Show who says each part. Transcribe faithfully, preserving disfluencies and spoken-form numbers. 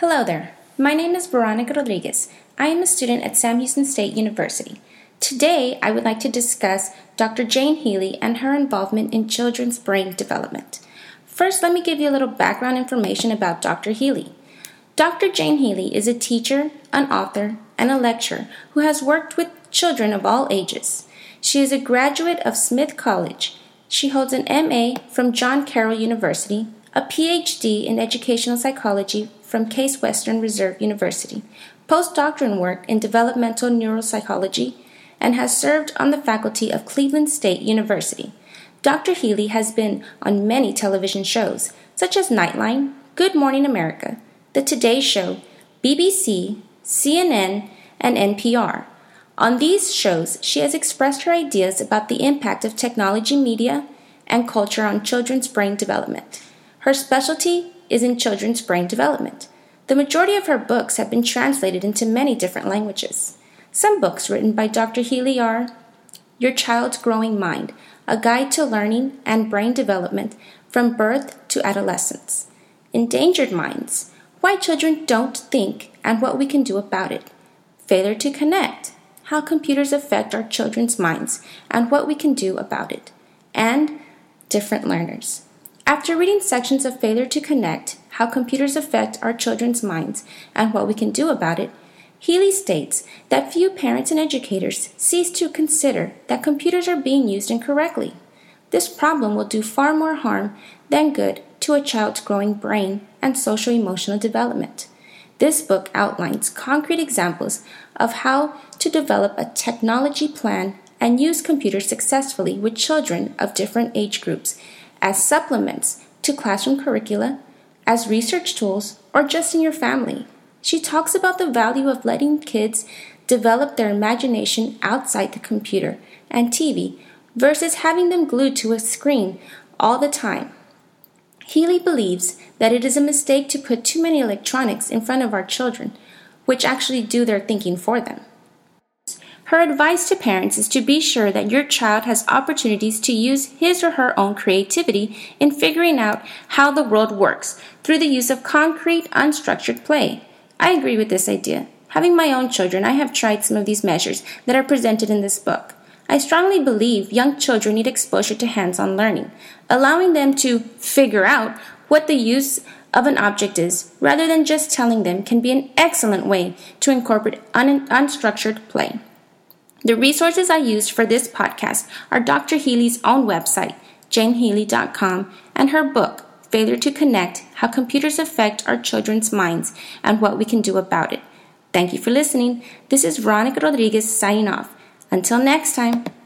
Speaker 1: Hello there. My name is Veronica Rodriguez. I am a student at Sam Houston State University. Today, I would like to discuss Doctor Jane Healy and her involvement in children's brain development. First, let me give you a little background information about Doctor Healy. Doctor Jane Healy is a teacher, an author, and a lecturer who has worked with children of all ages. She is a graduate of Smith College. She holds an M A from John Carroll University, a P H D in educational psychology from Case Western Reserve University, postdoctoral work in developmental neuropsychology, and has served on the faculty of Cleveland State University. Doctor Healy has been on many television shows, such as Nightline, Good Morning America, The Today Show, B B C, C N N, and N P R. On these shows, she has expressed her ideas about the impact of technology, media, and culture on children's brain development. Her specialty is in children's brain development. The majority of her books have been translated into many different languages. Some books written by Doctor Healy are Your Child's Growing Mind, A Guide to Learning and Brain Development from Birth to Adolescence. Endangered Minds, Why Children Don't Think and What We Can Do About It. Failure to Connect, How Computers Affect Our Children's Minds and What We Can Do About It. And Different Learners. After reading sections of Failure to Connect, How Computers Affect Our Children's Minds and What We Can Do About It, Healy states that few parents and educators cease to consider that computers are being used incorrectly. This problem will do far more harm than good to a child's growing brain and social-emotional development. This book outlines concrete examples of how to develop a technology plan and use computers successfully with children of different age groups as supplements to classroom curricula, as research tools, or just in your family. She talks about the value of letting kids develop their imagination outside the computer and T V versus having them glued to a screen all the time. Healy believes that it is a mistake to put too many electronics in front of our children, which actually do their thinking for them. Her advice to parents is to be sure that your child has opportunities to use his or her own creativity in figuring out how the world works through the use of concrete, unstructured play. I agree with this idea. Having my own children, I have tried some of these measures that are presented in this book. I strongly believe young children need exposure to hands-on learning, allowing them to figure out what the use of an object is, rather than just telling them, can be an excellent way to incorporate un- unstructured play. The resources I used for this podcast are Doctor Healy's own website, jane healy dot com, and her book, Failure to Connect, How Computers Affect Our Children's Minds and What We Can Do About It. Thank you for listening. This is Veronica Rodriguez signing off. Until next time.